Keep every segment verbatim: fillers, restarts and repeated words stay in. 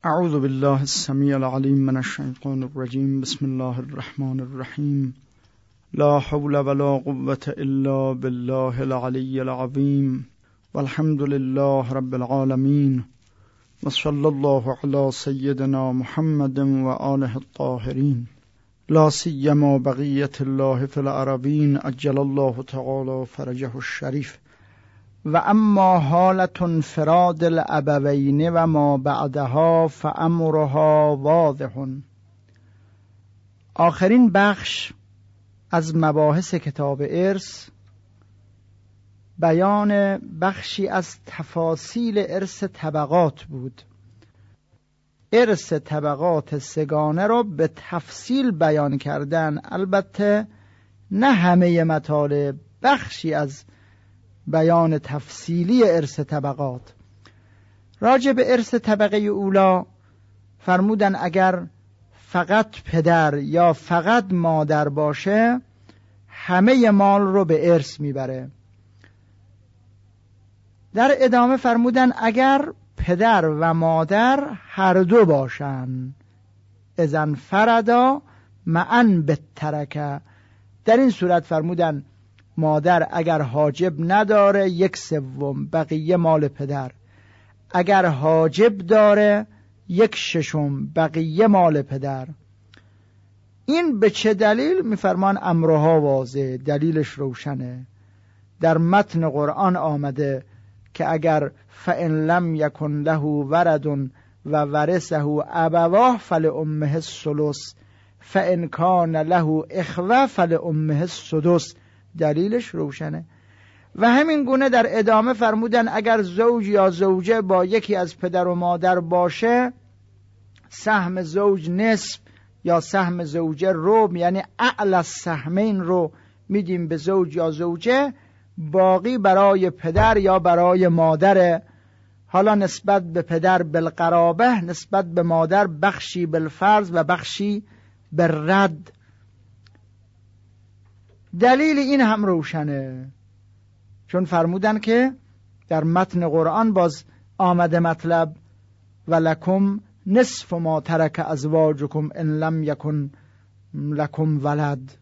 اعوذ بالله السمیع العلیم من الشیطان الرجیم. بسم الله الرحمن الرحیم. لا حول ولا قوة الا بالله العلی العظیم والحمد لله رب العالمین و صلی الله علی سیدنا محمد و آله الطاهرین. لا سیما بقیت الله فی الارضین عجل الله تعالی فرجه الشریف. و اما حالت انفراد الابوین و ما بعدها فامرها واضح. آخرین بخش از مباحث کتاب ارث بیان بخشی از تفاصیل ارث طبقات بود. ارث طبقات سگانه را به تفصیل بیان کردن، البته نه همه مطالب، بخشی از بیان تفصیلی ارث طبقات. راجع به ارث طبقه اولا فرمودن اگر فقط پدر یا فقط مادر باشه همه مال رو به ارث میبره. در ادامه فرمودن اگر پدر و مادر هر دو باشن اذن فردا معن بالترکه. در این صورت فرمودن مادر اگر حاجب نداره یک سوم بقیه مال پدر، اگر حاجب داره یک ششم بقیه مال پدر. این به چه دلیل؟ میفرمان امرها واضح، دلیلش روشنه. در متن قرآن آمده که اگر فإن لم یکن له ولد و ورثه ابواه فلأمه الثلث فإن کان له اخوه فلأمه السدس. دلیلش روشنه. و همین گونه در ادامه فرمودن اگر زوج یا زوجه با یکی از پدر و مادر باشه سهم زوج نصف یا سهم زوجه ربع، یعنی اعلی السهمین رو میدیم به زوج یا زوجه، باقی برای پدر یا برای مادر. حالا نسبت به پدر بالقرابه، نسبت به مادر بخشی بالفرض و بخشی بالرد. دلیل این هم روشنه، چون فرمودن که در متن قرآن باز آمده مطلب ولکم نصف ما ترک ازواجکم ان لم یکن لکم ولد.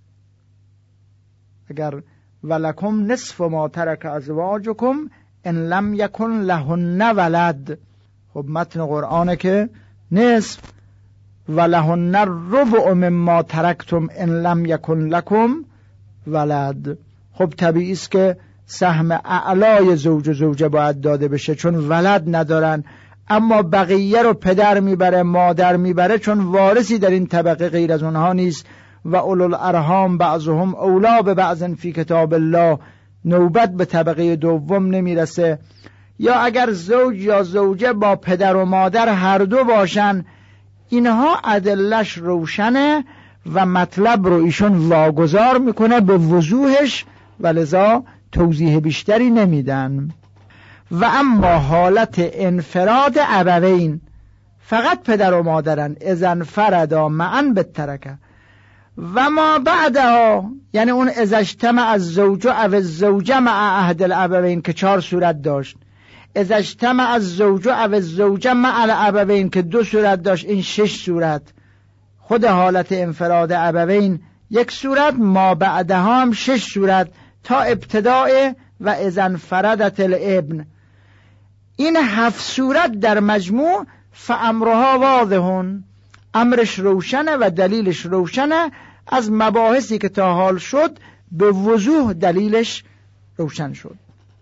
اگر ولکم نصف ما ترک ازواجکم ان لم یکن لهن ولد، خب متن قرآنه که نصف ولهن الربع مما ترکتم ان لم یکن لکم ولد. خب طبیعی است که سهم اعلای زوج و زوجه باید داده بشه چون ولد ندارن، اما بقیه رو پدر میبره مادر میبره چون وارثی در این طبقه غیر از اونها نیست. و اولو الارحام بعضهم اولا به بعض فی کتاب الله، نوبت به طبقه دوم نمیرسه. یا اگر زوج یا زوجه با پدر و مادر هر دو باشن، اینها ادلش روشنه و مطلب رو ایشون واگذار میکنه به وضوحش و لذا توضیح بیشتری نمیدن. و اما حالت انفراد ابوین، فقط پدر و مادرن، اذن فردا معن بالترکه. و ما بعدها، یعنی اون اذا اجتمع الزوج او الزوجه مع احد الابوین که چهار صورت داشت، اذا اجتمع الزوج او الزوجه مع الابوین که دو صورت داشت، این شش صورت. خود حالت انفراد ابوین یک صورت، ما بعدها هم شش صورت تا ابتداء و اذا انفردت الابن. این هفت صورت در مجموع فامرها واضحون، امرش روشنه و دلیلش روشنه. از مباحثی که تا حال شد به وضوح دلیلش روشن شد.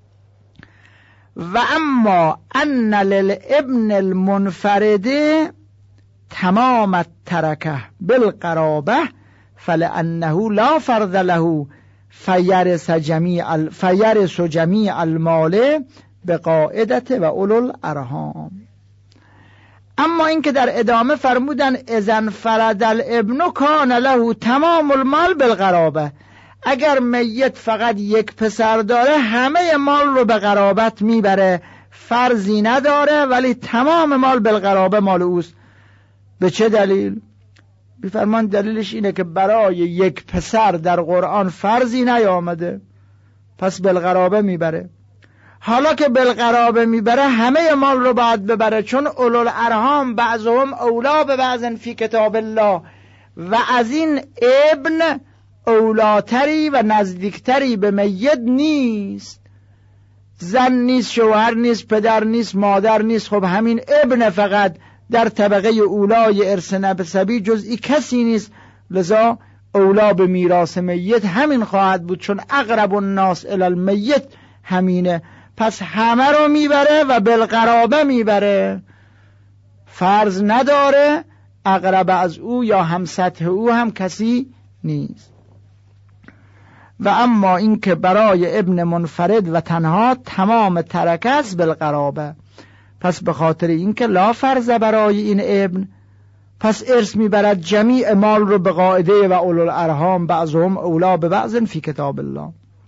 و اما ان للابن المنفرد تمام الترکه بالقرابه فلانه لا فرض له فیرث جمیع فیرث جمیع المال بقاعدت و اولو الارحام. اما این که در ادامه فرمودن اذا انفرد الابن کان له تمام المال بالقرابه، اگر میت فقط یک پسر داره همه مال رو به قرابت میبره، فرضی نداره ولی تمام مال بالقرابه مال اوست. به چه دلیل؟ بیفرمان دلیلش اینه که برای یک پسر در قرآن فرضی نیامده، پس بالقرابه میبره. حالا که بالقرابه میبره همه مال رو باید ببره، چون اولوالارحام بعضهم اولا به بعض فی کتاب الله، و از این ابن اولاتری و نزدیکتری به میت نیست. زن نیست، شوهر نیست، پدر نیست، مادر نیست. خب همین ابن فقط در طبقه اولای ارث نسبی جزئی کسی نیست، لذا اولا به میراث میت همین خواهد بود، چون اقرب الناس الی المیت همینه. پس همه رو میبره و بالقرابه میبره، فرض نداره اقرب از او یا هم سطح او هم کسی نیست. و اما این که برای ابن منفرد و تنها تمام ترکه است بالقرابه، پس به خاطر این که لا فرض برای این ابن، پس ارث میبرد جمیع مال رو به قاعده و اولوالارحام بعضهم اولا به بعض فی کتاب الله.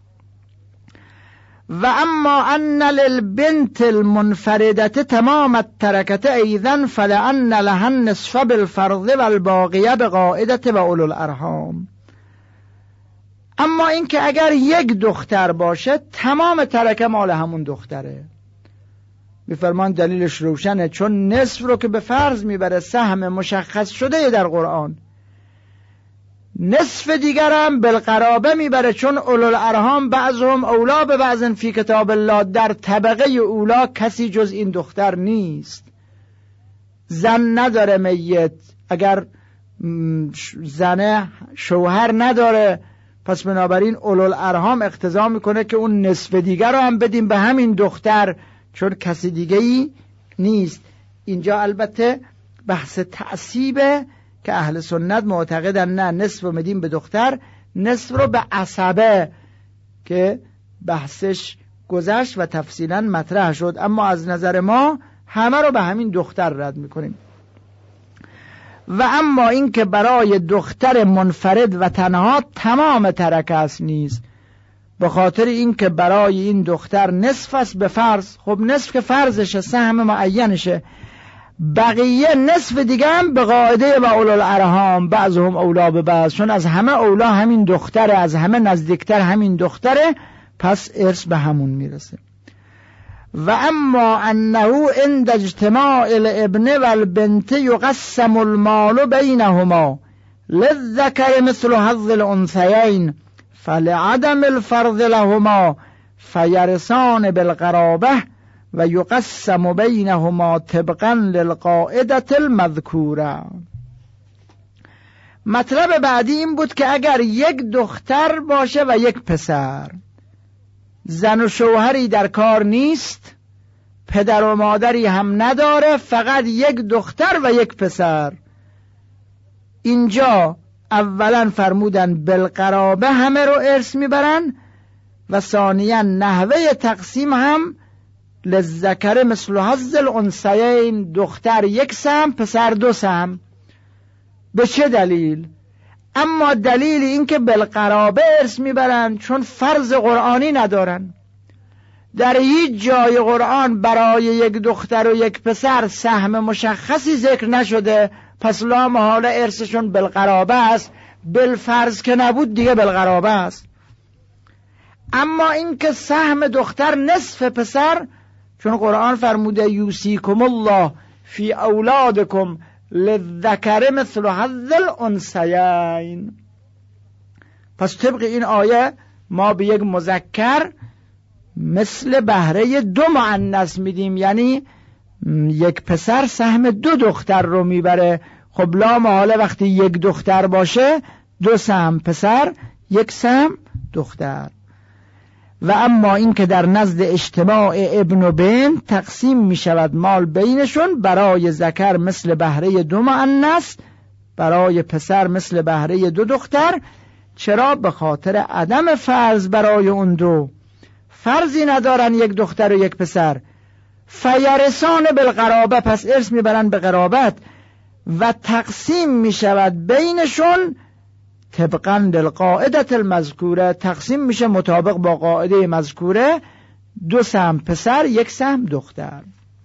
و اما ان للبنت المنفردة تمام التركة ایضا فلان لها النصف بالفرض والباقیه بقاعده و اولوالارحام. اما این که اگر یک دختر باشه تمام ترکه مال همون دختره. میفرمان دلیلش روشنه، چون نصف رو که به فرض میبره سهم مشخص شده در قرآن، نصف دیگر هم بالقرابه میبره، چون اولوالارحام بعضهم اولا به بعض فی کتاب الله، در طبقه اولا کسی جز این دختر نیست. زن نداره میت، اگر زنه شوهر نداره، پس بنابراین اولوالارحام اقتضا میکنه که اون نصف دیگر رو هم بدیم به همین دختر، چون کسی دیگه ای نیست. اینجا البته بحث تعصیبه که اهل سنت معتقدن نه، نصف رو میدیم به دختر، نصف رو به عصبه که بحثش گذشت و تفصیلا مطرح شد، اما از نظر ما همه رو به همین دختر رد میکنیم. و اما این که برای دختر منفرد و تنها تمام ترکه است نیست، به خاطر این که برای این دختر نصف است به فرض. خب نصف که فرضشه، سهم معینشه، بقیه نصف دیگه هم به قاعده و اولوالارحام بعضهم اولا به بعض، چون از همه اولا همین دختره، از همه نزدیکتر همین دختره، پس ارث به همون میرسه. و اما انه عند اجتماع الابن والبنت یقسم المال بینهما للذکر مثل حظ الانثیین فلعدم الفرض لهما فیرثان بالقرابه و یقسم بینهما طبقا للقاعده المذکوره. مطلب بعدی این بود که اگر یک دختر باشه و یک پسر، زن و شوهری در کار نیست، پدر و مادری هم نداره، فقط یک دختر و یک پسر، اینجا اولا فرمودن بالقرابه همه رو ارث میبرن و ثانیا نحوه تقسیم هم للذکر مثل حظ الانثیین، دختر یک سهم پسر دو سهم. به چه دلیل؟ اما دلیل این که بالقرابه ارث میبرن چون فرض قرآنی ندارن. در هیچ جای قرآن برای یک دختر و یک پسر سهم مشخصی ذکر نشده، پس لا محاله ارثشون بالقرابه است. بالفرض که نبود دیگه بالقرابه است. اما این که سهم دختر نصف پسر، چون قرآن فرموده یوصیکم الله فی اولادکم للذکر مثل حظ الانثیین، پس طبق این آیه ما به یک مذکر مثل بهره دو مؤنث میدیم، یعنی یک پسر سهم دو دختر رو میبره. خب لا محاله وقتی یک دختر باشه دو سهم پسر یک سهم دختر. و اما این که در نزد اجتماع ابن و بنت تقسیم می شود مال بینشون، برای ذکر مثل بهره دو مؤنث، برای پسر مثل بهره دو دختر. چرا؟ به خاطر عدم فرض برای اون دو، فرضی ندارن یک دختر و یک پسر. فیرثان بالقرابه، پس ارث میبرن به قرابت و تقسیم می شود بینشون طبقا للقاعده المذکوره، تقسیم میشه مطابق با قاعده مذکوره، دو سهم پسر یک سهم دختر.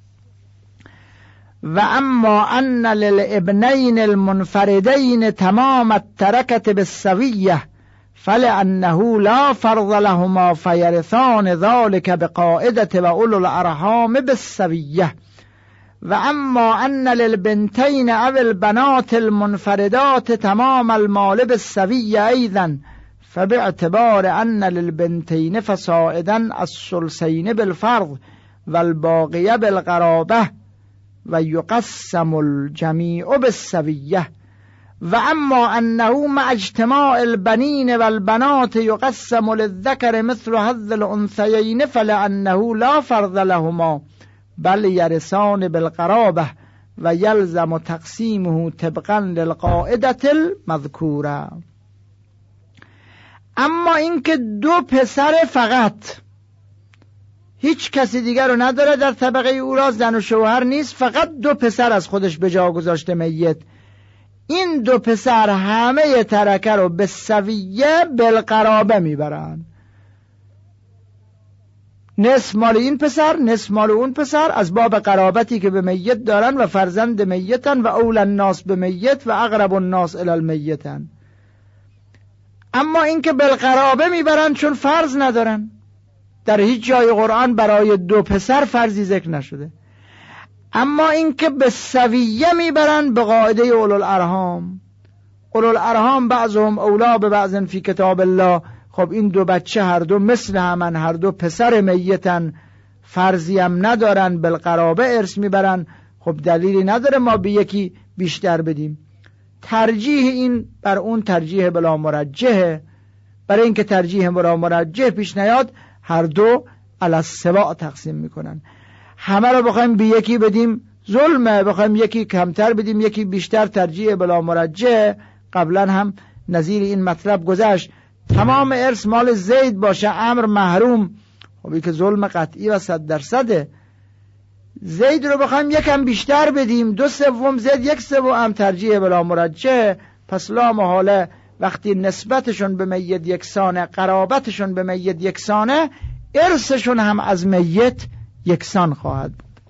و اما ان للابنین المنفردین تمام الترکه بالسویه فلأنه لا فرض لهما فیرثان ذلك بقاعدة و اولو الارحام بالسویه. و اما ان للبنتین او البنات المنفردات تمام المال بالسویه ایضا فباعتبار ان للبنتین فصاعدا الثلثین بالفرض والباقیه بالقرابه و یقسم الجمیع بالسویه. و اما انه مع اجتماع البنین والبنات یقسم للذکر مثل حظ الانثیین فلانه لا فرض لهما بل یرثان بالقرابه و یلزم تقسیمه طبقا للقاعده المذکوره. اما اینکه دو پسر فقط، هیچ کسی دیگر رو نداره در طبقه او را، زن و شوهر نیست، فقط دو پسر از خودش به جا گذاشته میت، این دو پسر همه ترکه رو به سویه بالقرابه میبرن، نصف مال این پسر نصف مال اون پسر، از باب قرابتی که به میت دارن و فرزند میتن و اول الناس به میت و اقرب الناس الی المیتن. اما اینکه بالقرابه میبرن چون فرض ندارن، در هیچ جای قرآن برای دو پسر فرضی ذکر نشده. اما اینکه به سویه میبرن به قاعده اولو الارحام، اولو الارحام بعضهم اولا به بعض فی کتاب الله. خب این دو بچه هر دو مثل همن، هر دو پسر میتن، فرضی هم ندارن، بالقرابه ارث میبرن. خب دلیلی نداره ما به یکی بیشتر بدیم. ترجیح این بر اون ترجیح بلا مرجحه. برای اینکه ترجیح بلا مرجح پیش نیاد هر دو علی السواء تقسیم میکنن. همه رو بخوایم به یکی بدیم ظلمه، بخوایم یکی کمتر بدیم یکی بیشتر ترجیح بلا مرجح. قبلا هم نظیر این مطلب گذشت، تمام ارث مال زید باشه امر محروم، خب این که ظلم قطعی و صد درصده. زید رو بخوایم یکم بیشتر بدیم، دو سوم زید یک سوم هم ترجیح بلا مرجح. پس لا محاله وقتی نسبتشون به میت یکسانه، قرابتشون به میت یکسانه، ارثشون هم از میت یکسان خواهد بود.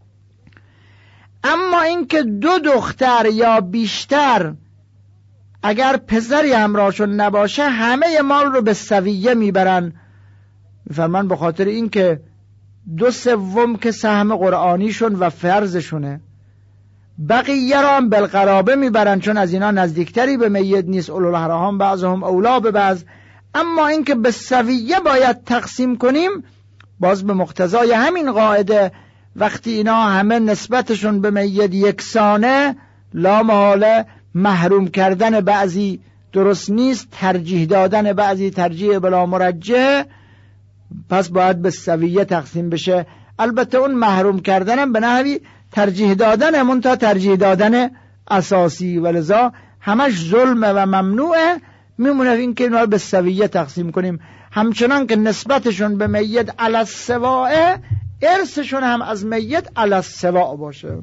اما اینکه دو دختر یا بیشتر اگر پسری همراهشون نباشه همه مال رو به سویه میبرن، میفرمان به خاطر اینکه دو سوم که سهم قرآنیشون و فرضشونه، بقیه را هم بالقرابه میبرن چون از اینا نزدیکتری به میت نیست، اولو الارحام بعضهم اولا به بعض. اما اینکه به سویه باید تقسیم کنیم باز به مقتضای همین قاعده، وقتی اینا همه نسبتشون به میت یکسانه، لا محاله محروم کردن بعضی درست نیست، ترجیح دادن بعضی ترجیح بلا مرجح، پس باید به سویه تقسیم بشه. البته اون محروم کردنم به نحوی ترجیح دادن منتها ترجیح دادن اساسی، ولذا همش ظلمه و ممنوعه. میمونه این که اینا رو به سویه تقسیم کنیم، همچنان که نسبتشون به میت علی السواء، ارثشون هم از میت علی السواء باشه.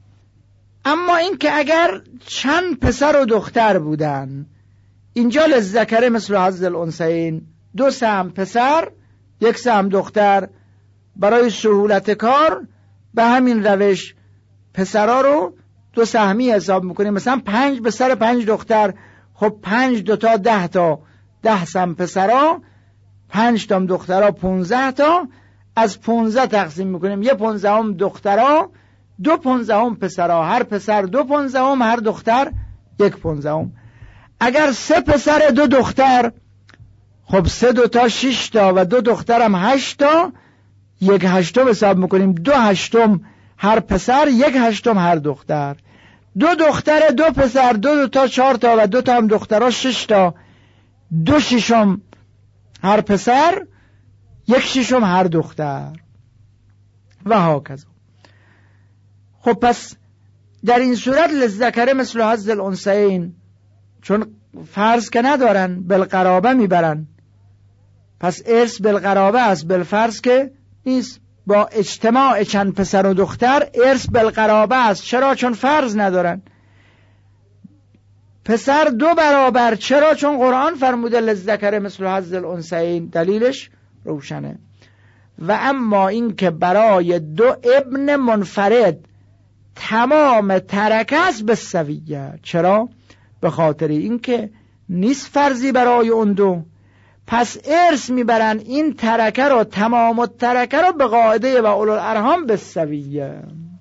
اما این که اگر چند پسر و دختر بودن، اینجا للذکر مثل حظ الانثیین، دو سهم پسر یک سهم دختر، برای سهولت کار به همین روش پسرها رو دو سهمی حساب میکنیم. مثلا پنج پسر پنج دختر، خب پنج دوتا ده تا، ده سهم پسرها، پنج تام دخترها پونزه تا، از پونزه تقسیم میکنیم، یه پونزه هم دخترها، دو پونزه هم پسرها، هر پسر دو پونزه هم، هر دختر یک پونزه هم. اگر سه پسر دو دختر، خب سه دوتا شش تا و دو دخترم هشت تا، یک هشتم حساب میکنیم، دو هشتم هر پسر، یک هشتم هر دختر. دو دختر دو پسر، دو دوتا چهار تا و دو تا هم دخترها شش تا، دو ششم هر پسر، یک ششم هر دختر و هاکذا. خب پس در این صورت للذکر مثل حظ الانثیین، چون فرض که ندارن بالقرابه میبرن، پس ارث بالقرابه است، بالفرض که نیست. با اجتماع چند پسر و دختر ارث بالقرابه است. چرا؟ چون فرض ندارن. پسر دو برابر، چرا؟ چون قرآن فرموده للذکر مثل حظ الانثیین، دلیلش روشنه. و اما این که برای دو ابن منفرد تمام ترکه است به سویه، چرا؟ به خاطر این که نیست فرضی برای اون دو، پس ارث میبرن این ترکه رو، تمام الترکه رو به قاعده و اولوالارحام بالسویه.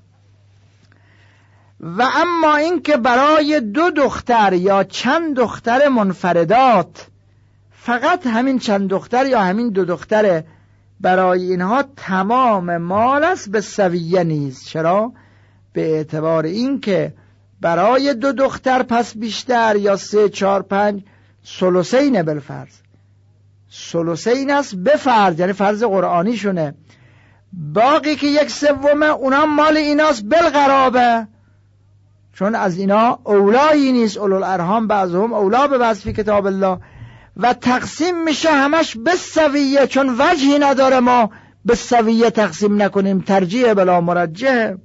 و اما این که برای دو دختر یا چند دختر منفردات، فقط همین چند دختر یا همین دو دختر، برای اینها تمام مال است بالسویه نیست. چرا؟ به اعتبار این که برای دو دختر پس بیشتر یا سه چهار پنج ثلثین بالفرض، ثلثین است به فرض، یعنی فرض قرآنی شونه، باقی که یک سومه اونا مال ایناست بالقرابه، چون از اینا اولایی نیست، اولوالارحام بعضهم اولا به بعض فی کتاب الله، و تقسیم میشه همش بالسویه، چون وجهی نداره ما بالسویه تقسیم نکنیم، ترجیح بلا مرجح.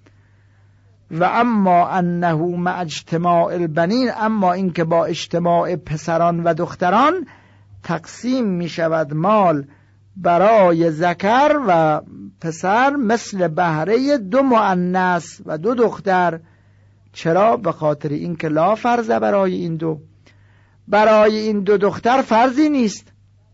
و اما انه مع اجتماع البنین، اما این که با اجتماع پسران و دختران تقسیم می شود مال برای ذکر و پسر مثل بهره دو مؤنث و دو دختر. چرا؟ به خاطر این که لا فرض برای این دو، برای این دو دختر فرضی نیست،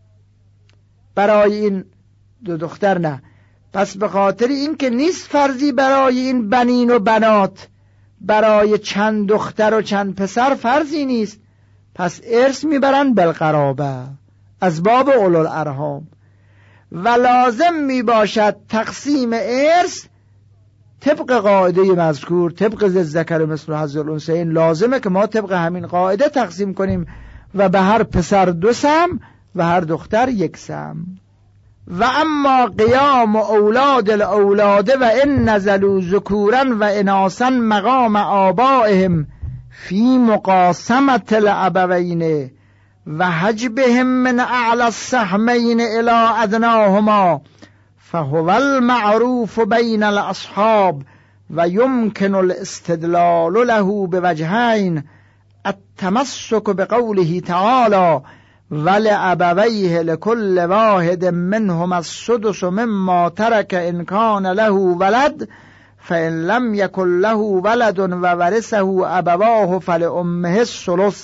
برای این دو دختر نه، پس به خاطر این که نیست فرضی برای این بنین و بنات، برای چند دختر و چند پسر فرضی نیست، پس ارث میبرن بالقرابه از باب اولوالارحام. و لازم میباشد تقسیم ارث طبق قاعده مذکور، طبق ذکر مثل حظ الانثیین، لازمه که ما طبق همین قاعده تقسیم کنیم و به هر پسر دو سهم و هر دختر یک سهم. و اما قیام اولاد الاولاد و ان نزلوا ذکورا و اناثا مقام آبائهم فی مقاسمة الابوین و حجبهم من اعلی السهمین الی ادناهما فهو المعروف بین الاصحاب و یمکن الاستدلال له بوجهین: التمسک بقوله تعالی ولأبویه لكل واحد منهما السدس مما ترك إن كان له ولد فإن لم يكن له ولد وورثه أبواه فلأمه الثلث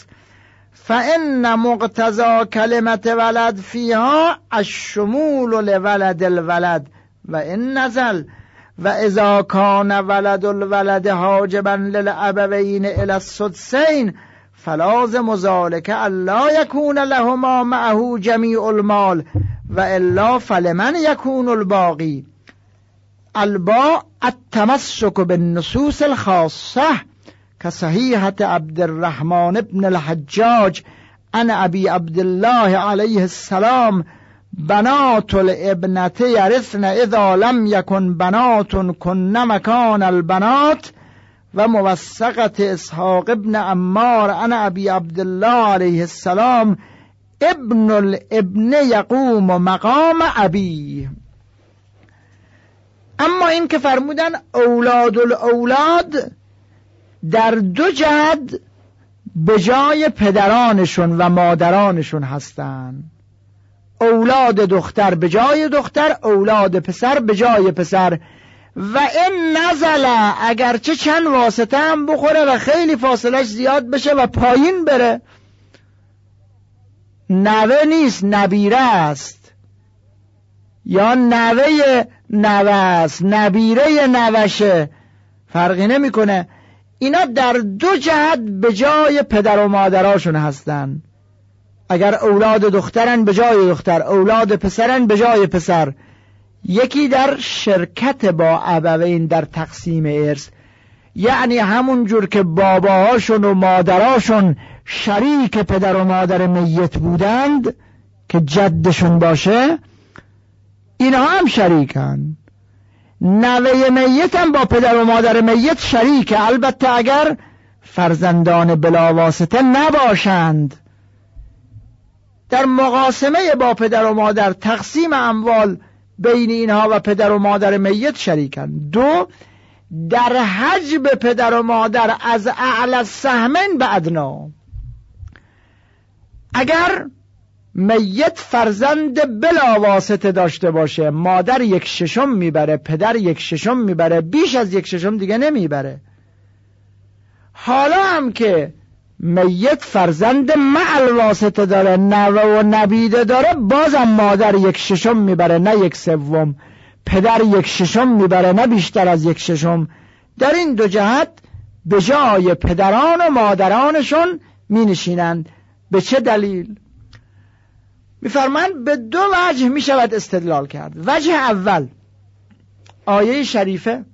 فإن مقتضى كلمة ولد فيها الشمول لولد الولد وإن نزل وإذا كان ولد الولد حاجبا للأبوين إلى السدسين فلازم ذلك الا يكون لهما معه جميع المال والا فلمن يكون الباقي. الباء التمسك بالنصوص الخاصة كصحيحة عبد الرحمن بن الحجاج عن أبي عبد الله عليه السلام: بنات الابنة يرثن إذا لم يكن بنات كن مكان البنات. و موثقت اسحاق ابن عمار عن ابی عبدالله علیه السلام: ابن الابن یقوم مقام ابی. اما این که فرمودن اولاد الاولاد در دو جهت به جای پدرانشون و مادرانشون هستند، اولاد دختر به جای دختر، اولاد پسر به جای پسر. و این نزله، اگرچه چند واسطه هم بخوره و خیلی فاصلش زیاد بشه و پایین بره، نوه نیست نبیره است، یا نوه نوه است نبیره نوشه، فرقی نمیکنه. اینا در دو جهت به جای پدر و مادراشون هستن. اگر اولاد دخترن به جای دختر، اولاد پسرن به جای پسر. یکی در شرکت با ابوین در تقسیم ارث، یعنی همون جور که باباهاشون و مادراشون شریک پدر و مادر میت بودند که جدشون باشه، اینها هم شریکن. نوه میت هم با پدر و مادر میت شریکه، البته اگر فرزندان بلاواسطه نباشند. در مقاسمه با پدر و مادر، تقسیم اموال بین اینها و پدر و مادر میت شریکن. دو، در حجب پدر و مادر از اعلی السهمین به ادنا. اگر میت فرزند بلا واسطه داشته باشه، مادر یک ششم میبره، پدر یک ششم میبره، بیش از یک ششم دیگه نمیبره. حالا هم که میت فرزند معل واسطه داره، نوه و نبیده داره، بازم مادر یک ششم میبره نه یک سوم، پدر یک ششم میبره نه بیشتر از یک ششم. در این دو جهت به جای پدران و مادرانشون می نشینند. به چه دلیل؟ میفرمایند به دو وجه می شود استدلال کرد. وجه اول آیه شریفه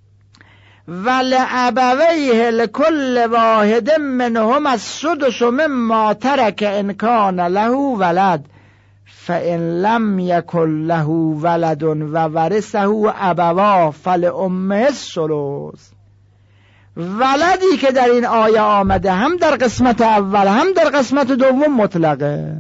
ولأبویه لکل واحد منهم السدس مما ترک ان کان له ولد فإن لم یکن له ولد و ورثه ابواه فلأمه الثلث. ولدی که در این آیه آمده هم در قسمت اول هم در قسمت دوم مطلقه.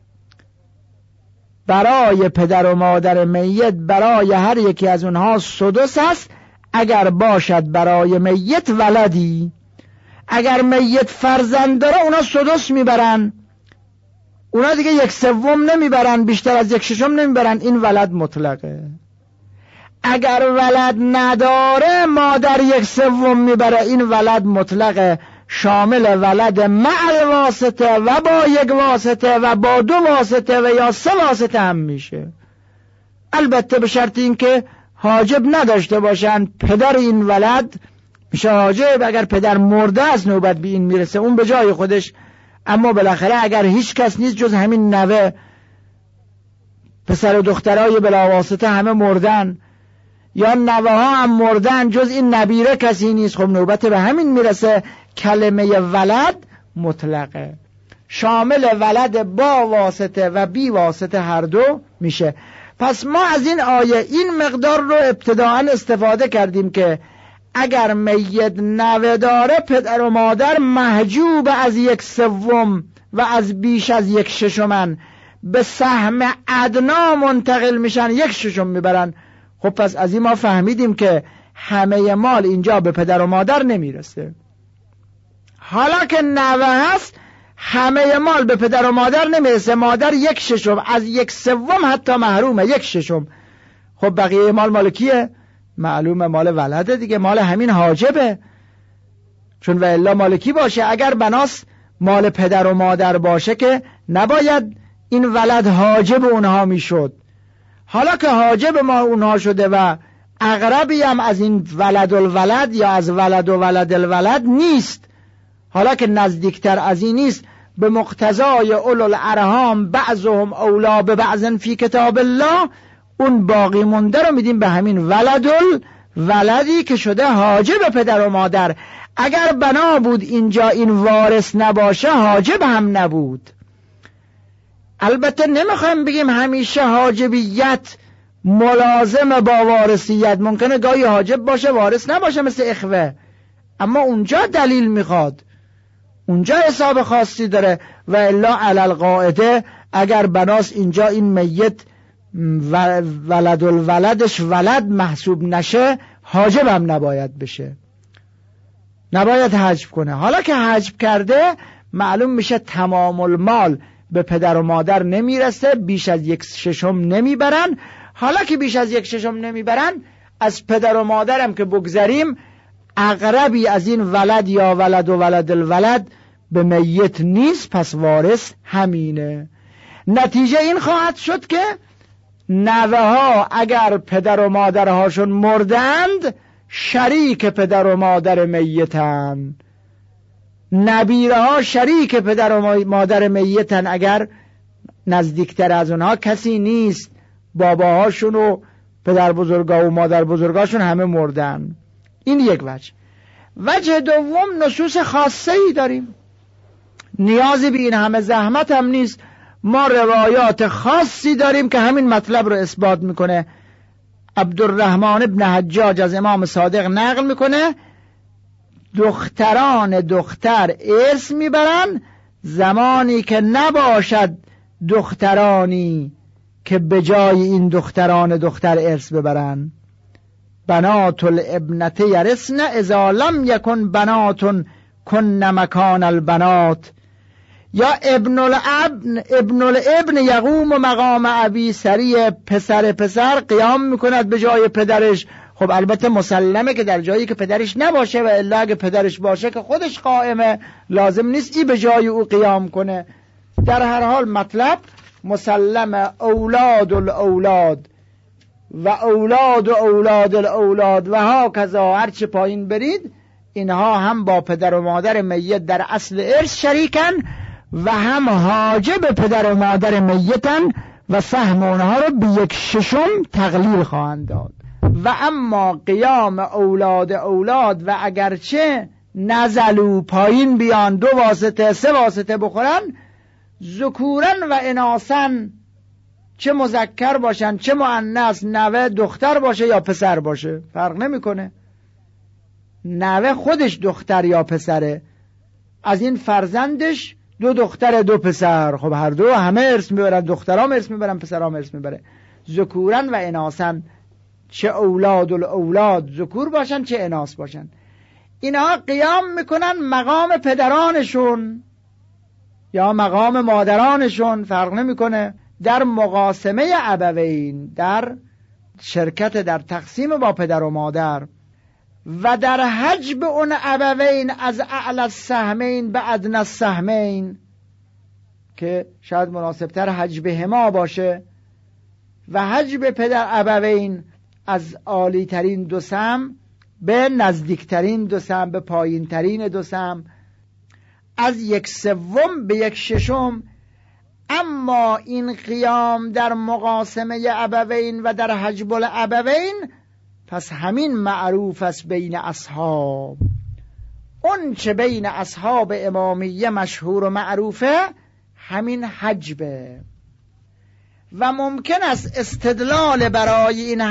برای پدر و مادر میت برای هر یکی از اونها سدس است اگر باشد برای میت ولدی. اگر میت فرزند داره اونا سدس میبرن، اونا دیگه یک سوم نمیبرن، بیشتر از یک ششم نمیبرن، این ولد مطلقه. اگر ولد نداره مادر یک سوم میبره، این ولد مطلقه، شامل ولد مع واسطه و با یک واسطه و با دو واسطه و یا سه واسطه هم میشه. البته به شرط این که حاجب نداشته باشن. پدر این ولد میشه حاجب، اگر پدر مرده از نوبت به این میرسه اون به جای خودش. اما بالاخره اگر هیچ کس نیست جز همین نوه، پسر و دخترای بلاواسطه همه مردن یا نوه ها هم مردن، جز این نبیره کسی نیست، خب نوبت به همین میرسه. کلمه ولد مطلقه، شامل ولد با واسطه و بی واسطه هر دو میشه. پس ما از این آیه این مقدار رو ابتداعا استفاده کردیم که اگر میت نوه داره پدر و مادر محجوب از یک سوم و از بیش از یک ششمن، به سهم ادنا منتقل میشن، یک ششم میبرن. خب پس از این ما فهمیدیم که همه مال اینجا به پدر و مادر نمیرسه. حالا که نوه هست همه مال به پدر و مادر نمیرسه، مادر یک ششم، از یک سوم حتی محرومه، یک ششم. خب بقیه مال مال کیه؟ معلومه مال ولده دیگه، مال همین حاجبه. چون و الا مال کی باشه؟ اگر بناس مال پدر و مادر باشه که نباید این ولد حاجب اونها میشد. حالا که حاجب ما اونها شده و اقربی هم از این ولد الولد یا از ولد و ولد الولد نیست، حالا که نزدیکتر از این نیست، به مقتضای اولو الارحام بعضهم اولا به بعض فی کتاب الله، اون باقی مونده رو میدیم به همین ولد الولدی که شده حاجب پدر و مادر. اگر بنا بود اینجا این وارث نباشه حاجب هم نبود. البته نمیخوایم بگیم همیشه حاجبیت ملازم با وارثیت، ممکنه گاهی حاجب باشه وارث نباشه مثل اخوه، اما اونجا دلیل میخواد، اونجا حساب خاصی داره. و الا علی القاعده اگر بناس اینجا این میت ولد الولدش ولد محسوب نشه حاجب هم نباید بشه، نباید حجب کنه. حالا که حجب کرده معلوم میشه تمام المال به پدر و مادر نمیرسه، بیش از یک ششم نمیبرن. حالا که بیش از یک ششم نمیبرن، از پدر و مادرم که بگذاریم، اقربی از این ولد یا ولد و ولد الولد به میت نیست، پس وارث همینه. نتیجه این خواهد شد که نوه ها اگر پدر و مادرهاشون مردند شریک پدر و مادر میتن، نبیره ها شریک پدر و مادر میتن اگر نزدیکتر از اونها کسی نیست، باباهاشون و پدر بزرگا و مادر بزرگاشون همه مردن. این یک وجه. وجه دوم نصوص خاصه ای داریم، نیازی به این همه زحمت هم نیست. ما روایات خاصی داریم که همین مطلب رو اثبات میکنه. عبدالرحمن ابن حجاج از امام صادق نقل میکنه دختران دختر ارث میبرن زمانی که نباشد دخترانی که به جای این دختران دختر ارث ببرن. بنات الابنته یرثن اذا لم یکن بنات کن مکان البنات. یا ابن الابن ابن الابن یقوم مقام ابی، سری پسر پسر قیام میکند به جای پدرش. خب البته مسلمه که در جایی که پدرش نباشه و الا اگه پدرش باشه که خودش قائمه لازم نیست ای به جای او قیام کنه. در هر حال مطلب مسلمه اولاد الاولاد و اولاد و اولاد الاولاد و ها کذا هرچه پایین برید اینها هم با پدر و مادر میت در اصل ارث شریکن و هم حاجب پدر و مادر میتن و سهم اونها رو به یک ششم تقلیل خواهند داد. و اما قیام اولاد اولاد و اگرچه نزلو پایین بیان دو واسطه سه واسطه بخورن، ذکورن و اناسن، چه مذکر باشن چه مؤنث، نوه دختر باشه یا پسر باشه فرق نمیکنه، نوه خودش دختر یا پسره، از این فرزندش دو دختر دو پسر، خب هر دو همه ارث میبرن، دخترام ارث میبرن پسرام ارث میبره. ذکورن و اناسن، چه اولاد الاولاد ذکور باشن چه اناث باشن، اینها قیام میکنن مقام پدرانشون یا مقام مادرانشون فرق نمیکنه در مقاسمه ابوین، در شرکت در تقسیم با پدر و مادر و در حجب اون ابوین از اعلی السهمین به ادنی السهمین که شاید مناسبتر حجبهما باشه، و حجب پدر ابوین از عالی ترین دو سهم به نزدیکترین دو سهم به پایین ترین دو سهم، از یک سوم به یک ششم. اما این قیام در مقاسمه ابوین و در حجب الابوین پس همین معروف است بین اصحاب، اون چه بین اصحاب امامیه مشهور و معروفه همین حجبه. و ممکن است استدلال برای این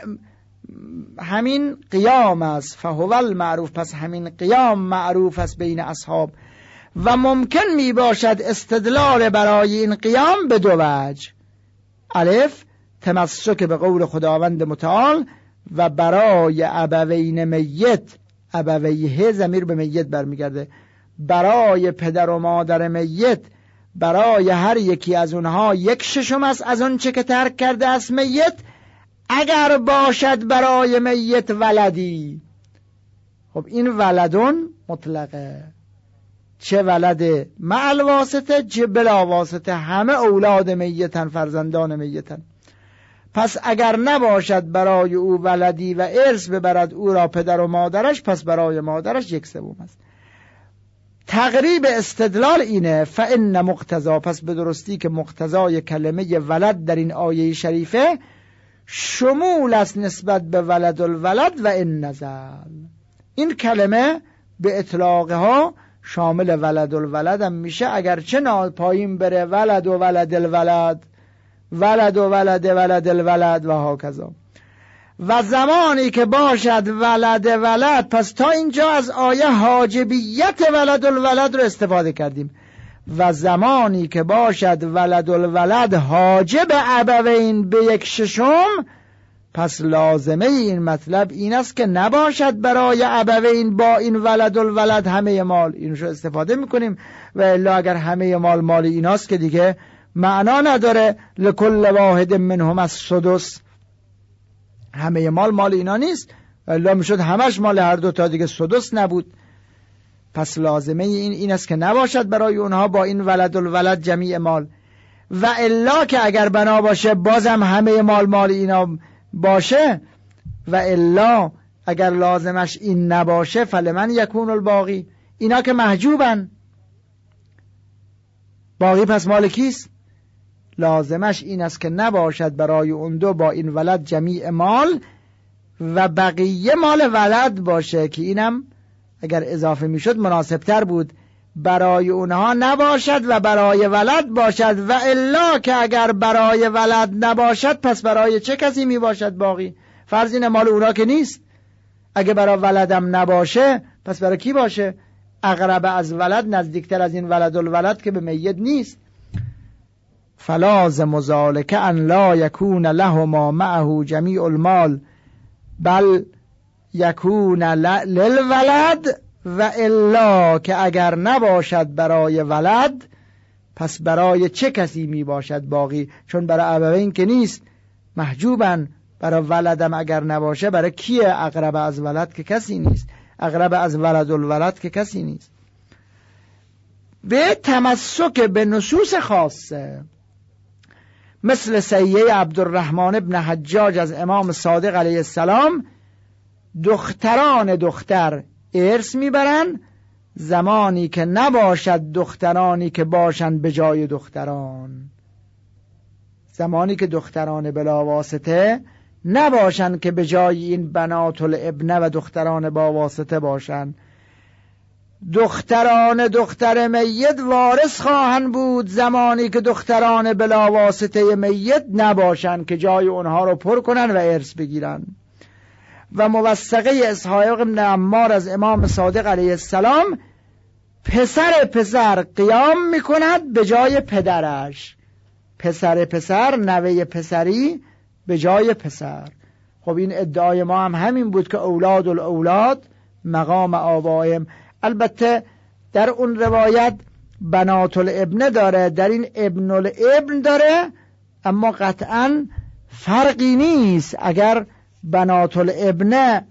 همین قیام است، فهو المعروف، پس همین قیام معروف است بین اصحاب. و ممکن می باشد استدلال برای این قیام به دو وجه: الف تمسک به قول خداوند متعال و برای ابوین میت، ابویه ضمیر به میت برمیگرده، برای پدر و مادر میت، برای هر یکی از اونها یک ششم است از اون چه که ترک کرده است میت، اگر باشد برای میت ولدی. خب این ولدون مطلقه، چه ولد مع الواسطه چه بلا واسطه، همه اولاد میتن، فرزندان میتن. پس اگر نباشد برای او ولدی و ارث ببرد او را پدر و مادرش، پس برای مادرش یک سوم است. تقریب استدلال اینه فإن مقتضا، پس به درستی که مقتضای کلمه ولد در این آیه شریفه شمول است نسبت به ولد الولد و این نزل. این کلمه به اطلاقها شامل ولد الولد هم میشه، اگرچه پایین بره ولد و ولد الولد، ولد و ولد ولد الولد و هاکذا. و زمانی که باشد ولد ولد، پس تا اینجا از آیه حاجبیت ولد الولد رو استفاده کردیم. و زمانی که باشد ولد الولد حاجب ابوین به یک ششم، پس لازمه این مطلب این است که نباشد برای ابوین با این ولد الولد همه مال. اینشو استفاده میکنیم و الا اگر همه مال مال ایناست که دیگه معنا نداره. لکل واحد منهم السدس، همه مال مال اینا نیست، الا میشد همش مال هر دو تا، دیگه سدس نبود. پس لازمه این این است که نباشد برای اونها با این ولد الولد جمیع مال. و الا که اگر بنا باشه بازم همه مال مال اینا باشه، و الا اگر لازمش این نباشه فلمن یکون الباقی، اینا که محجوبن باقی پس مال کیست؟ لازمش این است که نباشد برای اون دو با این ولد جمیع مال و بقیه مال ولد باشه، که اینم اگر اضافه میشد مناسب تر بود. برای اونها نباشد و برای ولد باشد. و الا که اگر برای ولد نباشد پس برای چه کسی می باشد باقی؟ فرض اینه مال اونا که نیست. اگه برای ولدم نباشه پس برای کی باشه؟ اقرب از ولد، نزدیکتر از این ولد الولد که به میت نیست. فلازم ذلک ان لا یکون لهما معه جمیع المال بل یکون للولد. و الا که اگر نباشد برای ولد پس برای چه کسی می باشد باقی؟ چون برای ابوین که نیست، محجوبن، برای ولدم اگر نباشه برای کیه؟ اقرب از ولد که کسی نیست، اقرب از ولد الولد که کسی نیست. به تمسک به نصوص خاصه مثل سیه عبدالرحمن ابن حجاج از امام صادق علیه السلام، دختران دختر ارث میبرن زمانی که نباشد دخترانی که باشند به جای دختران، زمانی که دختران بلا واسطه نباشند که به جای این بنات الابنه و دختران با واسطه باشند. دختران دختر میت وارث خواهند بود زمانی که دختران بلا واسطه میت نباشند که جای اونها رو پر کنن و ارث بگیرن. و موثقه اسحاق بن عمار از امام صادق علیه السلام، پسر پسر قیام میکند به جای پدرش، پسر پسر نوه پسری به جای پسر. خب این ادعای ما هم همین بود که اولاد الاولاد مقام آبائهم. البته در اون روایت بنات الابن داره، در این ابن الابن داره، اما قطعا فرقی نیست. اگر بنات الابن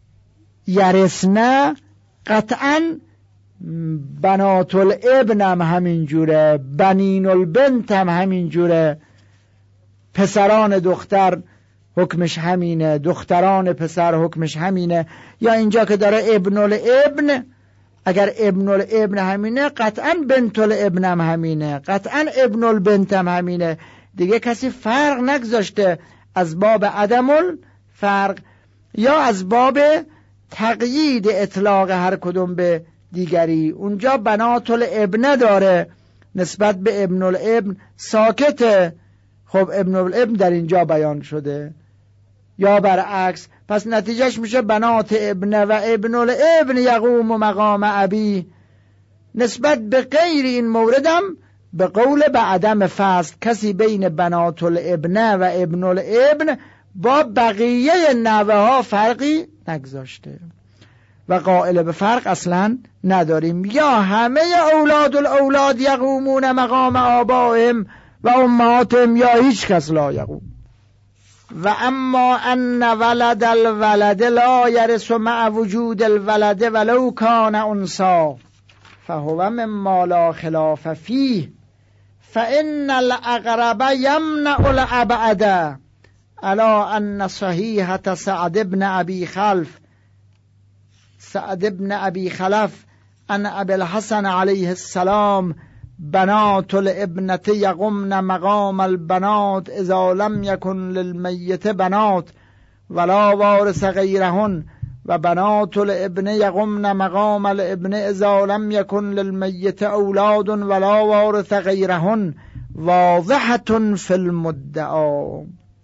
یرثنه قطعا بنات الابن هم همین جوره، بنین البنت هم همین جوره. پسران دختر حکمش همینه، دختران پسر حکمش همینه. یا اینجا که داره ابن الابن، اگر ابن الابن همینه قطعا بنت الابن هم همینه، قطعا ابن البنت هم همینه. دیگه کسی فرق نگذاشته از باب عدم الفرق یا از باب تقیید اطلاق هر کدوم به دیگری. اونجا بنات الابن داره نسبت به ابن الابن ساکته، خب ابن الابن در اینجا بیان شده، یا برعکس. پس نتیجهش میشه بنات ابن و ابن الابن یقوم مقام ابی. نسبت به غیر این موردم به قول به عدم فصل، کسی بین بنات الابن و ابن الابن با بقیه نوه ها فرقی نگذاشته و قائل به فرق اصلا نداریم. یا همه اولاد الاولاد یقومون مقام آبائهم و امهاتهم یا هیچ کس لا یقوم. و اما ان ولد الولد لا یرث مع وجود الولد ولو کان انثی فهو مما لا خلاف فیه فان الاقرب یمنع الابعد الا ان صحیحة سعد بن ابی خلف سعد بن ابی خلف ان ابی الحسن علیه السلام بنات الابنة یقمن مقام البنات اذا لم یکن للمیت بنات ولا وارث غیرهن و بنات الابن یقمن مقام الابن اذا لم یکن للمیت اولاد ولا وارث غیرهن واضحة فی المدعا.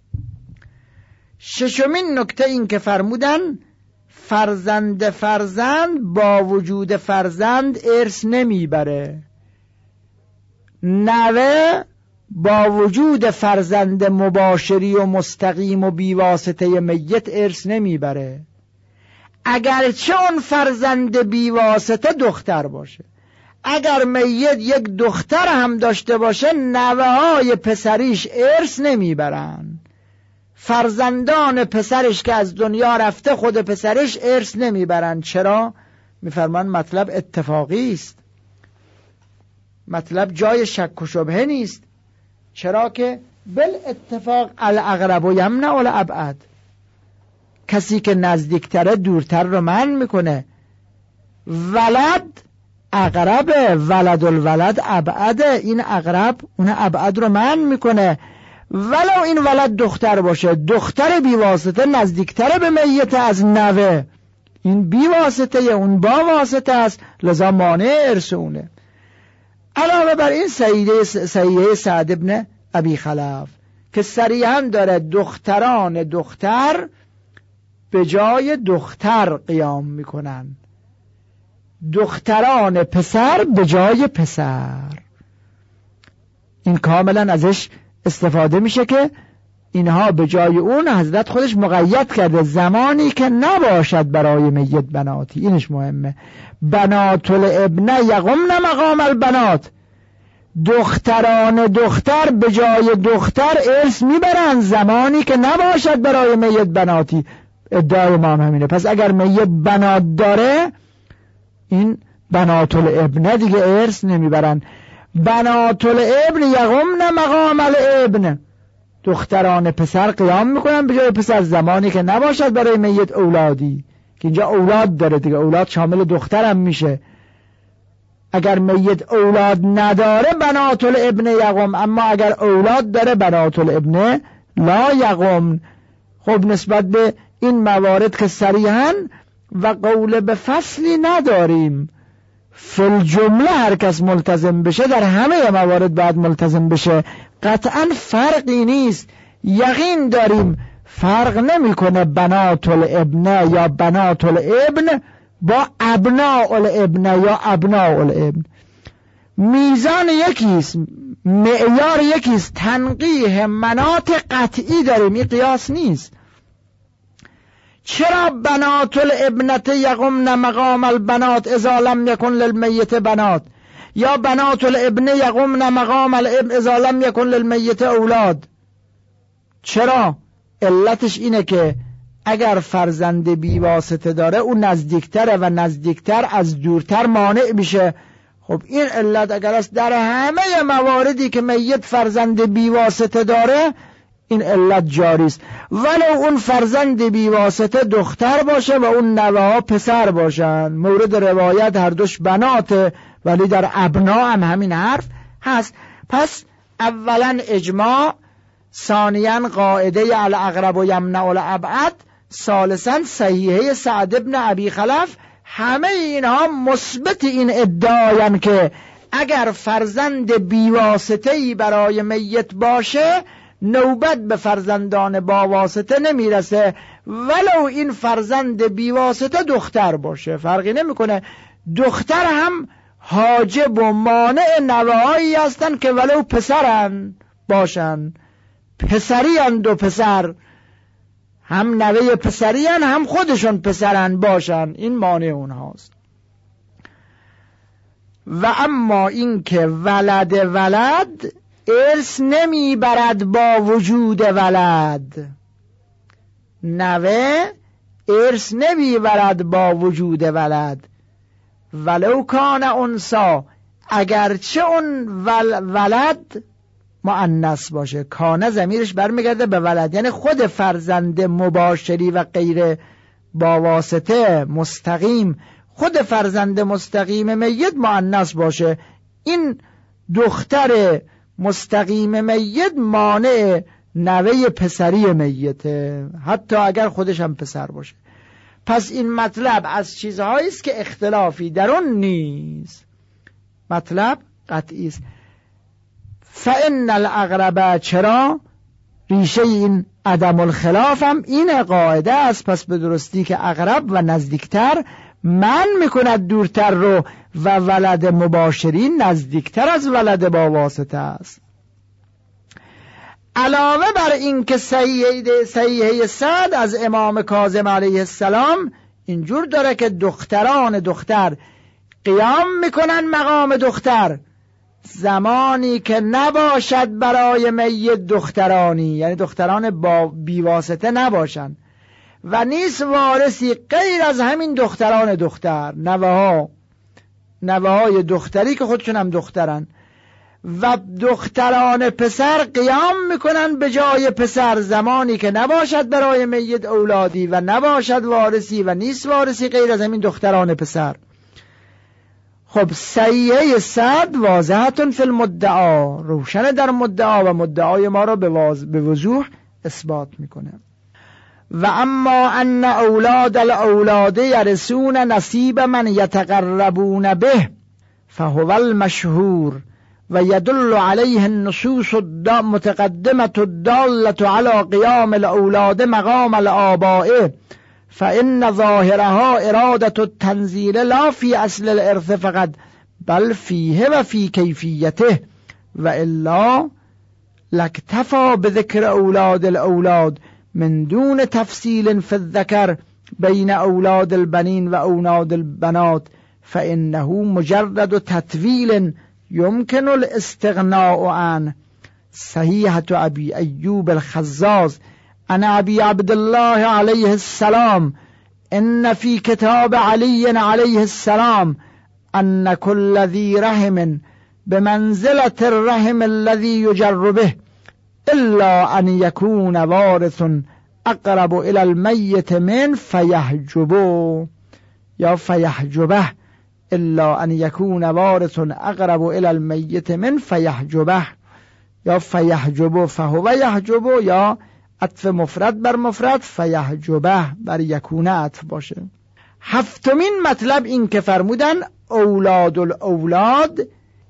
ششمین نکته این که فرمودن فرزند فرزند با وجود فرزند ارث نمیبره، نوه با وجود فرزند مباشری و مستقیم و بیواسطه میت ارث نمیبره، اگرچه اون فرزند بیواسطه دختر باشه. اگر میت یک دختر هم داشته باشه نوه های پسریش ارث نمیبرن. فرزندان پسرش که از دنیا رفته خود پسرش ارث نمیبرن. چرا؟ میفرمان مطلب اتفاقی است، مطلب جای شک و شبهه نیست. چرا که بل اتفاق الاقرب و یمنع الابعد، کسی که نزدیکتره دورتر رو منع میکنه. ولد اقرب، ولد الولد ابعد، این اقرب اون ابعد رو منع میکنه. ولو این ولد دختر باشه، دختر بیواسطه نزدیکتره به میت از نوه، این بیواسطه اون با واسطه است، لذا مانع ارث اونه. علاوه بر این صحیحه سعد ابن ابی خلف که صریحاً داره دختران دختر به جای دختر قیام میکنن، دختران پسر به جای پسر. این کاملا ازش استفاده میشه که اینها به جای اون حضرت خودش مقید کرده زمانی که نباشد برای میت بناتی. اینش مهمه. بنات الابن یقمن مقام البنات، دختران دختر به جای دختر ارث میبرن زمانی که نباشد برای میت بناتی. ادعای ما هم همینه. پس اگر میت بنات داره این بنات الابن دیگه ارث نمیبرن. بنات الابن یقومن مقام الابن، دختران پسر قیام میکنن به جای پسر زمانی که نباشد برای میت اولادی، که اینجا اولاد داره دیگه، اولاد شامل دخترم میشه. اگر میت اولاد نداره بنات الابن یقوم، اما اگر اولاد داره بنات الابن لا یقوم. خب نسبت به این موارد که صریحاً و قول به فصلی نداریم، فی الجمله هر کس ملتزم بشه در همه موارد باید ملتزم بشه، قطعاً فرقی نیست. یقین داریم فرق نمیکنه بنات الابن یا بنات الابن با ابناء الابن یا ابناء الابن. میزان یکیست، معیار یکیست، تنقیح مناط قطعی داریم، این قیاس نیست. چرا بنات الابنت یقومن مقام البنات اذا لم یکن للمیت بنات، یا بنات الابن یقومن مقام الابن اذا لم یکن للمیت اولاد؟ چرا؟ علتش اینه که اگر فرزند بیواسطه داره اون نزدیکتره و نزدیکتر از دورتر مانع میشه. خب این علت اگر است در همه مواردی که میت فرزند بیواسطه داره این علت جاری است، ولو اون فرزند بیواسطه دختر باشه و اون نوه ها پسر باشن. مورد روایت هر دوش بناته، ولی در ابنا هم همین حرف هست. پس اولا اجماع، ثانیاً قاعده الاقرب و یمنع الابعد، ثالثاً صحیحه سعد ابن ابی خلف. همه اینها مثبت این ادعاین که اگر فرزند بیواسطه‌ای برای میت باشه نوبت به فرزندان با واسطه نمیرسه، ولو این فرزند بیواسطه دختر باشه، فرقی نمیکنه. دختر هم حاجب و مانع نوه‌هایی هستن که ولو پسرن باشن، پسری هن دو پسر، هم نوه پسری هن هم خودشون پسرن باشن، این مانع اونهاست. و اما این که ولد ولد ارث نمی برد با وجود ولد، نوه ارث نمی برد با وجود ولد، ولو کان انسا، اگرچه اون ول ولد مؤنث باشه. کانه ضمیرش برمیگرده به ولد، یعنی خود فرزند مباشری و غیر با واسطه مستقیم، خود فرزند مستقیم میت مؤنث باشه، این دختر مستقیم میت مانع نوه پسری میته، حتی اگر خودش هم پسر باشه. پس این مطلب از چیزهایی است که اختلافی در اون نیست، مطلب قطعی است. فإن الاقرب، چرا؟ ریشه این عدم الخلاف هم این قاعده است. پس به درستی که اقرب و نزدیکتر من میکند دورتر رو، و ولد مباشرین نزدیکتر از ولد با واسطه است. علاوه بر این که صحیحه صحیحه سعد از امام کاظم علیه السلام اینجور داره که دختران دختر قیام میکنن مقام دختر زمانی که نباشد برای میت دخترانی، یعنی دختران با بیواسطه نباشن و نیست وارثی غیر از همین دختران دختر، نوه ها نوه های دختری که خودشون هم دخترن، و دختران پسر قیام میکنن به جای پسر زمانی که نباشد برای میت اولادی و نباشد وارثی و نیست وارثی غیر از همین دختران پسر. خب صحیحه سعد واضحتون فی المدعا، روشن در مدعا و مدعای ما را به وضوح اثبات میکنه. و اما ان اولاد الاولاد یرثون نصیب من یتقربون به فهو المشهور و یدل علیه النصوص المتقدمه الداله علی قیام الاولاد مقام الآباء، فإن ظاهرها اراده التنزیل لا فی اصل الارث فقط بل فیه و فی کیفیته، و الا لاکتفى بذکر اولاد الاولاد من دون تفصیل فی الذکر بین اولاد البنین و اولاد البنات، فإنه مجرد تطویل يمكن الاستغناء عن صحيحة أبي أيوب الخزاز عن أبي عبد الله عليه السلام إن في كتاب علي عليه السلام أن كل ذي رحم بمنزلة الرحم الذي يجر به إلا أن يكون وارث أقرب إلى الميت من فيحجبه یا فیحجبه الا ان یکون وارث اقرب الى المیت من فیحجبه یا فیحجبه فهو یحجبه یا عطف مفرد بر مفرد فیحجبه بر یکونه عطف باشه. هفتمین مطلب این که فرمودن اولاد الاولاد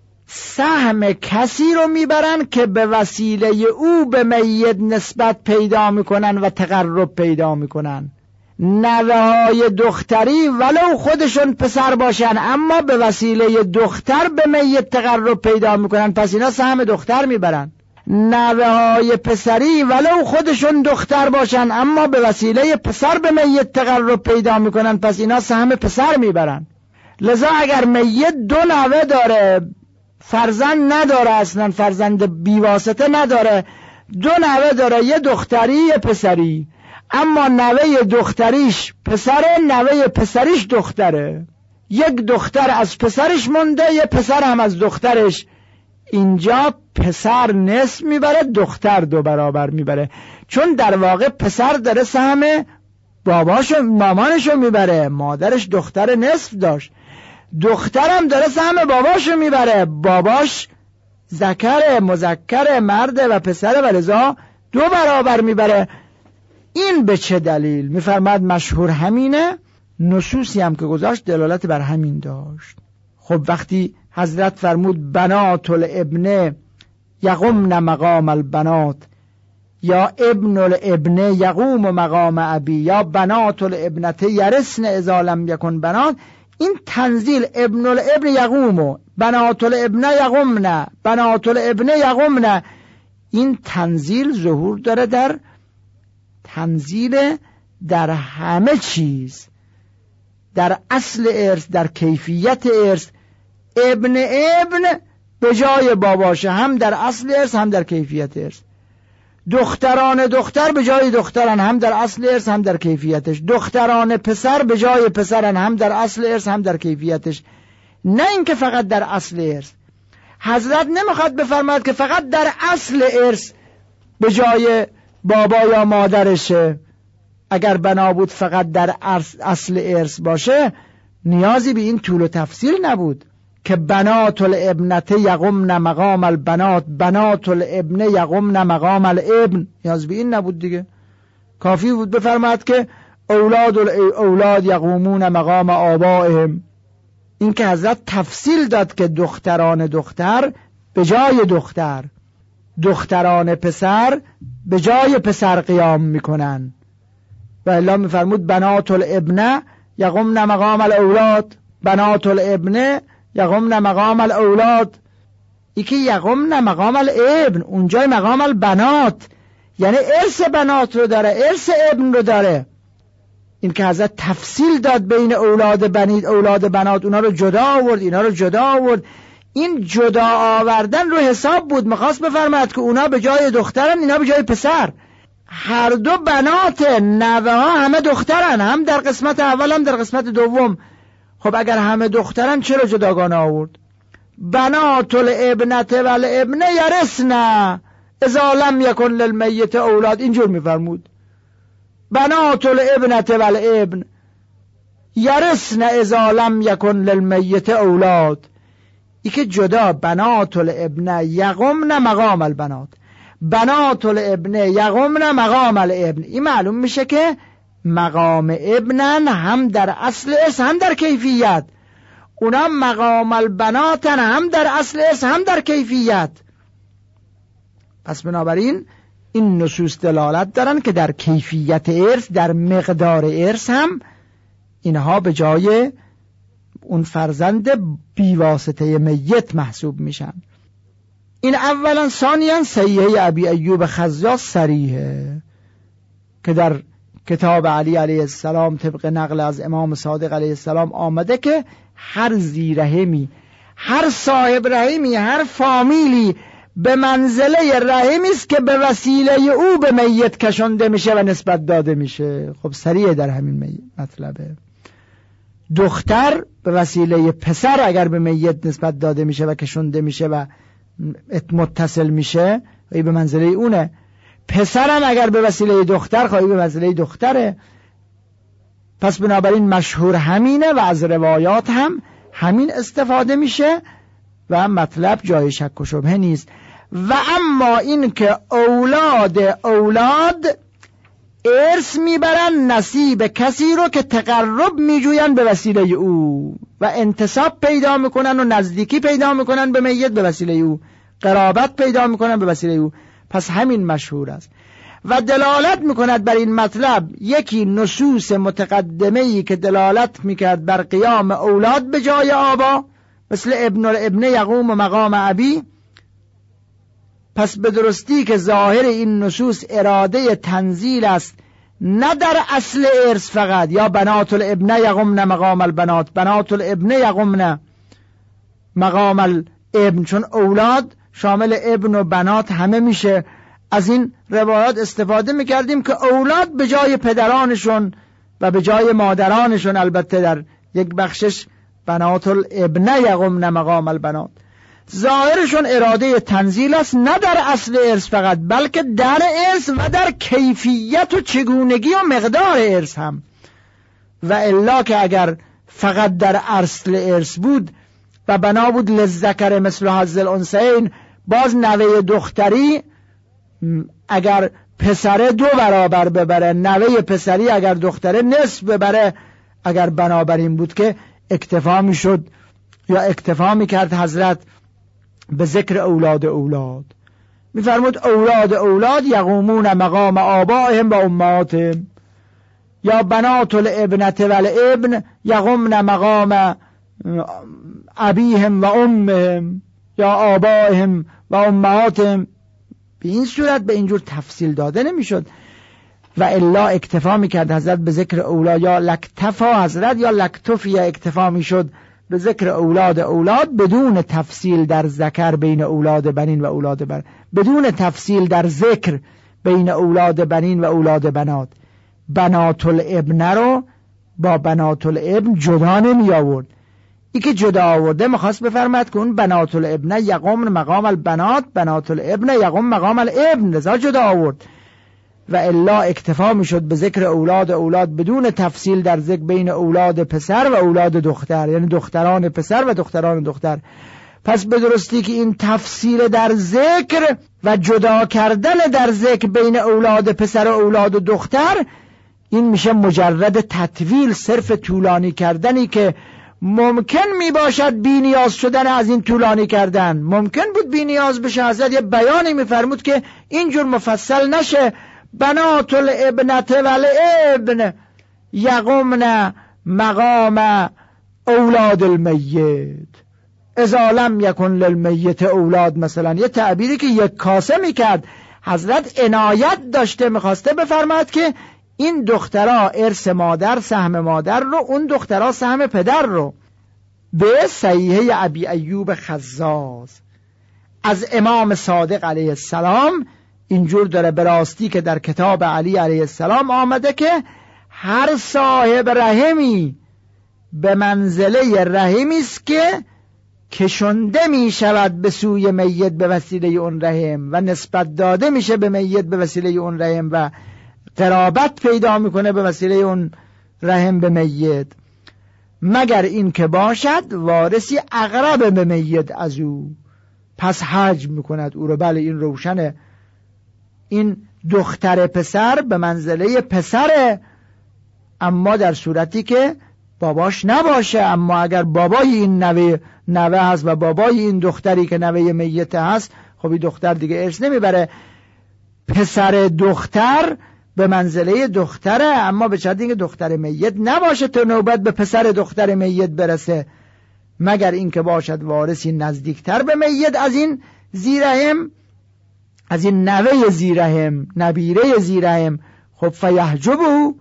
سهم کسی رو میبرن که به وسیله او به میت نسبت پیدا میکنن و تقرب پیدا میکنن. نوه های دختری ولو خودشون پسر باشن اما به وسیله دختر به میت تقرب پیدا میکنن، پس اینا سهم دختر میبرن. نوه های پسری ولو خودشون دختر باشن اما به وسیله پسر به میت تقرب پیدا میکنن، پس اینا سهم پسر میبرن. لذا اگر میت دو نوه داره فرزند نداره، اصلا فرزند بیواسطه نداره، دو نوه داره، یه دختری یه پسری، اما نوه دختریش پسره، نوه پسریش دختره، یک دختر از پسرش مونده، یه پسر هم از دخترش. اینجا پسر نصف میبره، دختر دو برابر میبره، چون در واقع پسر داره سهم باباشو مامانشو میبره، مادرش دختر نصف داشت، دخترم داره سهم باباشو میبره، باباش ذکر مذکر مرده و پسره و لذا دو برابر میبره. این به چه دلیل؟ میفرماد مشهور همینه، نصوصی هم که گذاشت دلالت بر همین داشت. خب وقتی حضرت فرمود بنات الابن یقومن مقام البنات یا ابن الابن یقوم مقام ابی یا بنات الابنته یرثن اذا لم یکن بنات، این تنزیل ابن الابن یقوم بنات الابن یقومن بنات الابن یقومن، این تنزیل ظهور داره در تنزیل در همه چیز، در اصل ارث، در کیفیت ارث. ابن ابن به جای باباشه، هم در اصل ارث هم در کیفیت ارث. دختران دختر به جای دخترن، هم در اصل ارث هم در کیفیتش. دختران پسر به جای پسرن، هم در اصل ارث هم در کیفیتش. نه اینکه فقط در اصل ارث. حضرت نمیخواد بفرماید که فقط در اصل ارث به جای بابا یا مادرشه. اگر بنا بود فقط در اصل ارث باشه نیازی به این طول و تفصیل نبود که بنات الابنته یقومن مقام البنات، بنات الابن یقومن مقام الابن، نیاز به این نبود دیگه. کافی بود بفرماید که اولاد الاولاد یقومون مقام آبائهم. این که حضرت تفصیل داد که دختران دختر به جای دختر، دختران پسر به جای پسر قیام میکنن. و الا میفرمود بنات الابن یقومن مقام الاولاد، بنات الابن یقومن مقام الاولاد. ای که یقومن مقام الابن اونجای مقام البنات، یعنی ارث بنات رو داره، ارث ابن رو داره. این که حضرت تفصیل داد بین اولاد بنید اولاد بنات، اونا رو جدا آورد اینا رو جدا آورد. این جدا آوردن رو حساب بود، میخواست بفرماید که اونا به جای دخترن اینا به جای پسر. هر دو بنات نوه ها همه دخترن، هم در قسمت اول هم در قسمت دوم. خب اگر همه دخترن چرا جداگانه آورد؟ بنات الابنته و الابن یرثن اذا لم یکن للمیت اولاد، اینجور میفرمود بنات الابنته و الابن یرثن اذا لم یکن للمیت اولاد. ای که جدا بنات الابن یقومن مقام البنات، بنات الابن یقومن مقام الابن. این معلوم میشه که مقام ابنن هم در اصل ارث هم در کیفیت، اونا مقام البناتن هم در اصل ارث هم در کیفیت. پس بنابراین این نصوص دلالت دارن که در کیفیت ارث، در مقدار ارث هم اینها به جای اون فرزند بیواسطه میت محسوب میشن. این اولا. ثانیاً صحیحه ابی ایوب خزاز صریحه که در کتاب علی علیه السلام طبق نقل از امام صادق علیه السلام آمده که هر ذی رحمی هر صاحب رحمی، هر فامیلی به منزله رحمی است که به وسیله او به میت کشنده میشه و نسبت داده میشه. خب سریع در همین مطلبه. دختر به وسیله پسر اگر به میت نسبت داده میشه و کشنده میشه و متصل میشه، خواهی به منزله اونه. پسرم اگر به وسیله دختر، خواهی به منزله دختره. پس بنابراین مشهور همینه و از روایات هم همین استفاده میشه و مطلب جای شک و شبهه نیست. و اما این که اولاد اولاد ارث میبرن نصیب کسی رو که تقرب میجوین به وسیله او و انتساب پیدا میکنن و نزدیکی پیدا میکنن به میت به وسیله او، قرابت پیدا میکنن به وسیله او. پس همین مشهور است و دلالت میکند بر این مطلب یکی نصوص متقدمه‌ای که دلالت میکرد بر قیام اولاد به جای آبا، مثل ابن الابن یقوم و مقام ابی. پس به درستی که ظاهر این نصوص اراده تنزیل است، نه در اصل ارث فقط، یا بنات الابن یقومن مقام البنات، بنات الابن یقومن مقام الابن، چون اولاد شامل ابن و بنات همه میشه. از این روایات استفاده میکردیم که اولاد به جای پدرانشون و به جای مادرانشون، البته در یک بخشش بنات الابن یقومن مقام البنات، ظاهرشون اراده تنزیل است، نه در اصل ارث فقط، بلکه در ارث و در کیفیت و چگونگی و مقدار ارث هم. و الا که اگر فقط در اصل ارث بود و بنا بود للذکر مثل حظ الانثیین، باز نوه دختری اگر پسره دو برابر ببره، نوه پسری اگر دختره نصف ببره، اگر بنابراین بود که اکتفا می شد یا اکتفا می کرد حضرت به ذکر اولاد اولاد. می فرمود اولاد اولاد یقومون مقام آبائهم و امهاتهم، یا بنات الابنت و الابن یقومن مقام ابیهم و امهم یا آبائهم و امهاتهم. به این صورت به اینجور تفصیل داده نمیشد و الا اکتفا میکرد حضرت به ذکر اولاد، یا لکتفا حضرت یا لکتفی اکتفا میشد به ذکر اولاد اولاد بدون تفصیل در ذکر بین اولاد بنین و اولاد بنات، بدون تفصیل در ذکر بین اولاد بنین و اولاد بنات. بنات الابن رو با بنات الابن جدا نمی آورد. ای که جدا آورده میخواست بفرماید که اون بنات الابن یقوم مقام البنات، بنات الابن یقوم مقام الابن، لذا جدا آورد. و الا اکتفا میشد به ذکر اولاد اولاد بدون تفصیل در ذکر بین اولاد پسر و اولاد دختر، یعنی دختران پسر و دختران دختر. پس به درستی که این تفصیل در ذکر و جدا کردن در ذکر بین اولاد پسر و اولاد دختر، این میشه مجرد تطویل، صرف طولانی کردنی که ممکن می باشد بی نیاز شدن از این طولانی کردن. ممکن بود بی نیاز بشه. حضرت یه بیانی میفرمود که اینجور مفصل نشه. بنات الابنت و الابن یقومن مقام اولاد المیت اذا لم یکن للمیت اولاد، مثلا یه تعبیری که یک کاسه میکرد. حضرت عنایت داشته، میخواسته بفرماید که این دخترها ارث مادر، سهم مادر رو، اون دخترها سهم پدر رو. به صحیحه ابی ایوب خزاز از امام صادق علیه السلام اینجور داره به راستی که در کتاب علی علیه السلام آمده که هر صاحب رحمی به منزله رحمی است که کشنده می شود به سوی میت به وسیله اون رحم و نسبت داده میشه به میت به وسیله اون رحم و قرابت پیدا میکنه به وسیله اون رحم به میت، مگر این که باشد وارثی اقرب به میت از او، پس حجب میکند او رو. بله این روشنه. این دختر پسر به منزله پسره، اما در صورتی که باباش نباشه. اما اگر بابای این نوه نوه هست و بابای این دختری که نوه میت هست، خب این دختر دیگه ارث نمیبره. پسر دختر به منزله دختره، اما به شرط اینکه دختر میت نباشه تا نوبت به پسر دختر میت برسه، مگر اینکه باشد وارثی نزدیکتر به میت از این زیرهم، از این نوه زیرهم، نبیره زیرهم. خب فیحجبه،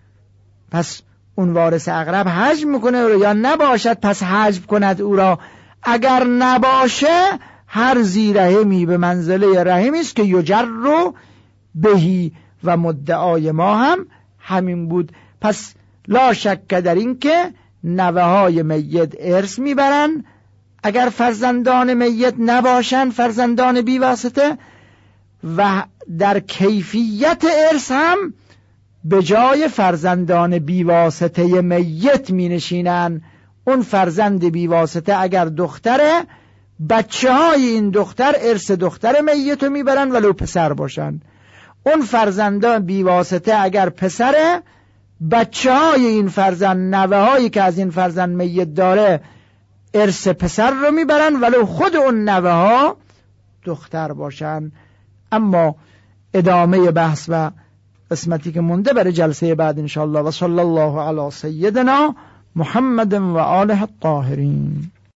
پس اون وارث اقرب حجب میکنه، یا نباشد پس حجب کند او را اگر نباشه هر ذی رحمی به منزله رحمی است که یجر رو بهی و مدعای ما هم همین بود. پس لا شک در این که نوه های میت ارث میبرن اگر فرزندان میت نباشن، فرزندان بیواسطه، و در کیفیت ارث هم به جای فرزندان بیواسطه میت می نشینن. اون فرزند بیواسطه اگر دختره، بچه های این دختر ارث دختر میت رو میبرن ولو پسر باشن. اون فرزندان بیواسطه اگر پسره، بچه های این فرزند، نوه هایی که از این فرزند میت داره ارث پسر رو میبرن ولو خود اون نوه ها دختر باشن. اما ادامه بحث و قسمتی که مونده برای جلسه بعد انشاءالله. و صلی الله علی سیدنا محمد و آله الطاهرین.